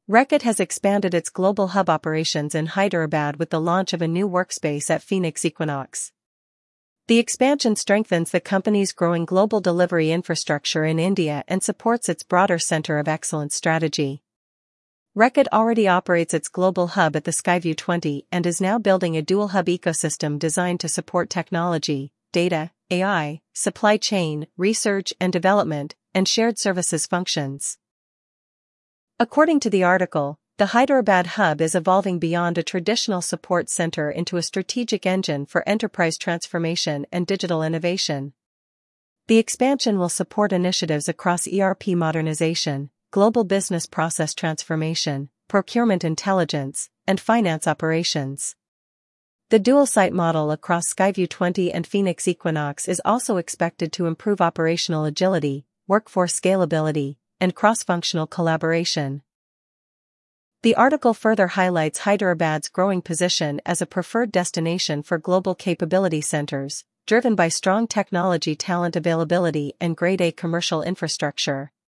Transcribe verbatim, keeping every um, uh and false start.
Reckitt has expanded its global hub operations in Hyderabad with the launch of a new workspace at Phoenix Equinox. The expansion strengthens the company's growing global delivery infrastructure in India and supports its broader center of excellence strategy. Reckitt already operates its global hub at the Skyview twenty and is now building a dual-hub ecosystem designed to support technology, data, A I, supply chain, research and development, and shared services functions. According to the article, the Hyderabad hub is evolving beyond a traditional support center into a strategic engine for enterprise transformation and digital innovation. The expansion will support initiatives across E R P modernization, global business process transformation, procurement intelligence, and finance operations. The dual-site model across Skyview twenty and Phoenix Equinox is also expected to improve operational agility, workforce scalability, and cross-functional collaboration. The article further highlights Hyderabad's growing position as a preferred destination for global capability centers, driven by strong technology talent availability and grade-A commercial infrastructure.